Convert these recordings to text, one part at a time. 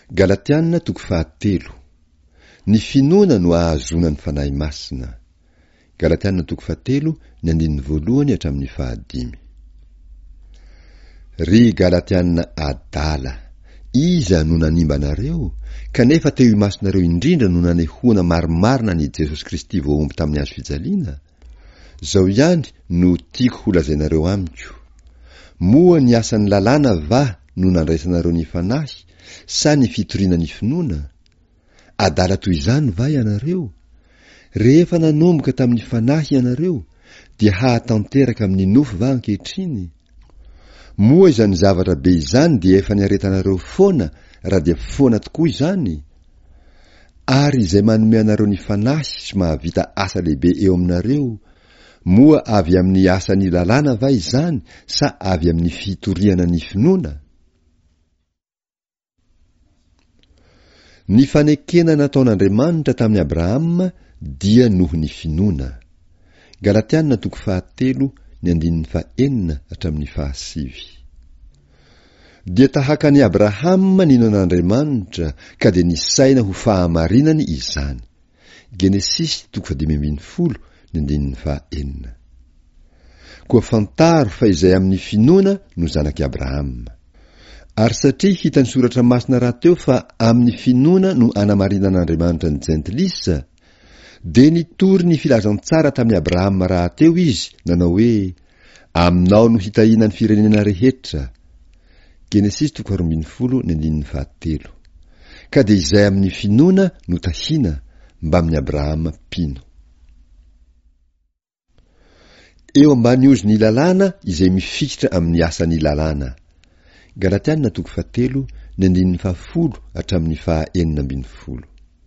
Galatianina 3. Ny finoana no ahazonany fanahy masina. Galatianina 3 ny 1 hatramin'ny 5. Ry Galatianina adala, iza no nanimba anareo, kanefa teo imasinareo indrindra no nanehoana marimarina ny Jesosy Kristy voaomby tamin'ny hazo fijaliana. Zao ihany no tiako holazainareo amiko. Moa ny asan'ny lalàna va no nandraisanareo ny fanahy, sa ny fitoriana ny finoana? Adala toy izany va ianareo? Rehefa nanomboka tamin'ny fanahy ianareo, dia hahatanteraka amin'ny nofo va ankehitriny? Moa izany zavatra be izany dia efa niaretanareo foana, raha dia foana tokoa izany. Ary izay manome anareo ny fanahy sy mahavita asa lehibe eo aminareo, moa avy amin'ny asan'ny lalàna va izany, sa avy amin'ny fitoriana ny finoana? Ny fanekena nataon'Andriamanitra tamin'ny Abrahama dia noho ny finoana. Galatianina 3 ny 4 hatramin'ny 7. Dia tahaka ny Abrahama nino an'Andriamanitra, ka dia nisaina ho fahamarinany izany. Genesis 15 ny 4. Koa fantaro fa izay amin'ny finoana no zanaky Abrahama. Ary satria hitany soratra masina raha teo fa amin'ny finoana no anamarinan'Andriamanitra ny jentilisa, dia nitory ny filazantsara tamin'ny Abrahama raha teo izy, nanao hoe aminao no hitahiana ny firenena rehetra. Genesis 12 ny 7. Ka dia izay amin'ny finoana no tahiana mba amin'ny Abrahama mpino. Eo ambany ozy ny lalàna izay mifikitra amin'ny asan'ny lalàna. Galatianina 3 ny 10 hatramin'ny 11.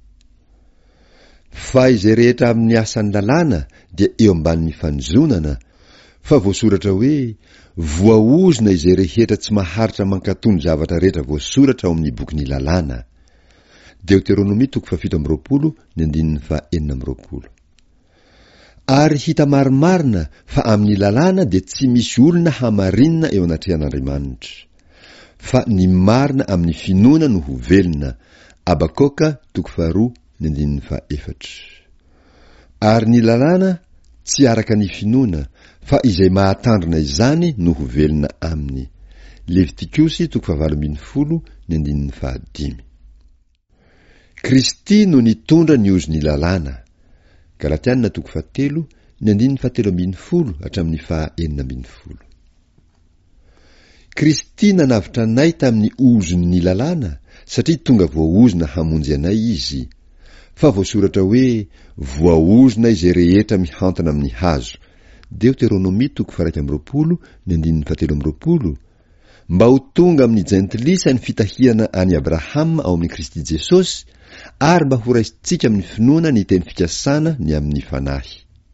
Fa izay rehetra amin'ny asan'ny lalàna dia eo ambanin'ny fanjonana, fa voasoratra hoe voaozona izay rehetra tsy maharitra mankatony zavatra rehetra voasoratra ao amin'ny bokin'ny lalàna. Deuteronomia 17 ny 14. Ary hita marimarina fa amin'ny lalàna dia tsy misy olona hamarinina eo anatrehan'Andriamanitra, fa ny marina amin'ny finoana no ho velona. Abakoka 2 ny 4. Ary ny lalàna tsy araka ny finoana, fa izay mahatandrina izany no ho velona aminy. Levitikosy 18 ny 5. Kristy no nitondra ny ozy ny lalàna. Galatianina 3 ny 17 hatramin'ny 19. Kristy nanavitra anay tamin'ny ozony lalàna, satria tonga voaozona hamonjy anay izy. Fa voasoratra hoe voaozona izay rehetra mihantana amin'ny hazo. Deuteronomia 1 ny 17. Mba ho tonga amin'ny jentilisa ny fitahiana any Abrahama ao amin'ny Kristy Jesosy, ary mba ho raisitsika amin'ny finoana ny teny fikasana ny amin'ny fanahy.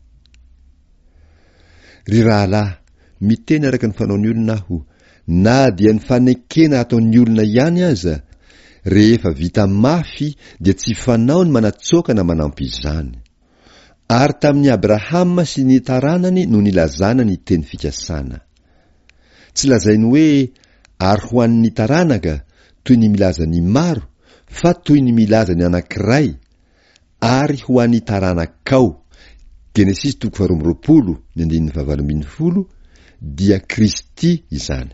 Ry rahalahy, miteny araka ny fanaony olona aho, na dia ny fanekena ataon'ny olona ihany aza, rehefa vita mafy dia tsy fanao ny manatsoaka na manampy izany. Ary tamin'ny Abrahama sy ny taranany no nilazana ny teny fikasana. Tsy lazainy hoe ary ho an'ny taranaka toy ny milaza ny maro, fa toy ny milaza ny anankiray, ary ho an'ny taranakao. Genesis 12 ny 18 dia Kristy izany.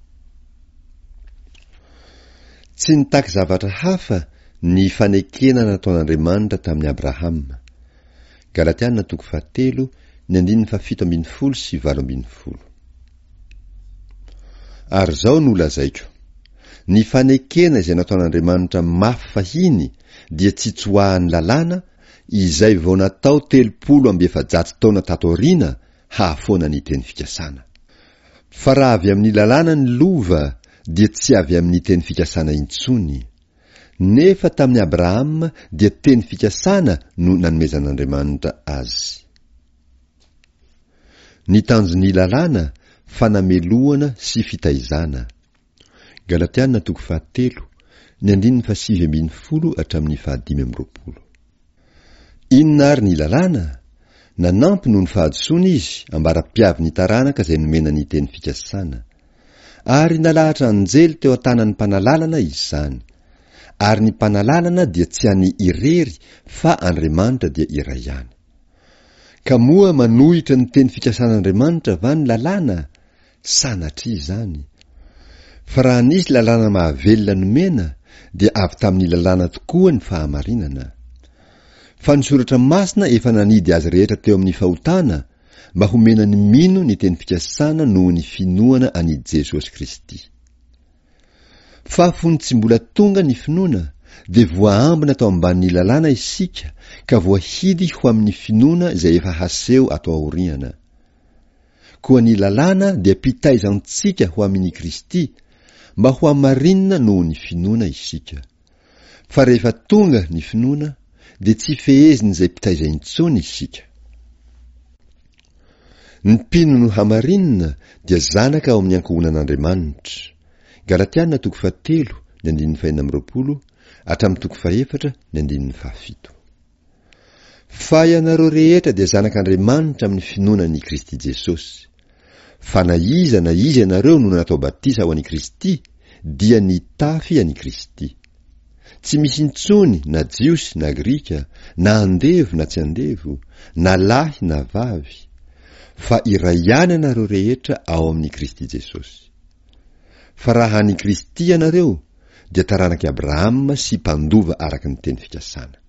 Tsy nitaky zavatra hafa ny fanekena nataon'Andriamanitra tamin'ny Abrahama. Galatianina 3 ny 17 sy 18. Ary zao no lazaiko. Ny fanekena izay nataon'Andriamanitra mafy fahiny dia tsy tsoahan'ny lalàna, izay vao natao 700 taona tatoriana hahafoana ny teny fikasana. Fa raha avy amin'ny lalàna ny lova, dia tsy avy amin'ny teny fikasana intsony. Nefa tamin'ny Abrahama dia teny fikasana no nanomezan'Andriamanitra azy. Ny tanjon'ny lalàna, fanameloana sy fitaizana. Galatianina 3 ny 7 hatramin'ny 15. Inona ary ny lalàna? Nanampy noho ny fahadisoana izy, ambara-piavy ny taranaka izay nomena ny teny fikasana. Ary nalahatra anjely teo an-tanan'ny mpanalalana izany. ary ny mpanalalana dia tsy any irery fa Andriamanitra dia iray ihany. Ka moa manohitra ny teny fikasan'Andriamanitra va ny lalàna? Sanatria izany. Fa raha nisy lalàna mahavelona nomena dia avy tamin'ny lalàna tokoa ny fahamarinana. Fa ny soratra masina efa nanidy azy rehetra teo amin'ny fahotana mba homena ny mino ny teny fikasana noho ny finoana anidy Jesosy Kristy. Fa fony tsy mbola tonga ny finoana dia voaambina tao ambanin'ny lalàna isika ka voahidy ho amin'ny finoana izay efa haseho atao aoriana. Koa ny lalàna dia pitaizantsika ho amin'ny Kristy mba ho hamarinina noho ny finoana isika. Fa rehefa tonga ny finoana dia tsy feheziny izay pitaiza intsony isika. Ny mpino no hamarinina dia zanaka ao amin'ny ankohonan'Andriamanitra. Galatiana 3:1-20 hatramin'ny 4:1-7. Fa ianareo rehetra dia zanak'Andriamanitra amin'ny finoanan'i Kristy Jesosy. Fa na iza ianareo no natao batisa ho an'i Kristy dia nitafy an'i Kristy. Tsy misy intsony na jiosy na grika, na andevo na tsy andevo, na lahy na vavy, fa iray ihany ianareo rehetra ao amin'ny Kristy Jesosy. Fa raha an'i Kristy ianareo dia taranak'i Abrahama sy mpandova araka ny teny fikasana.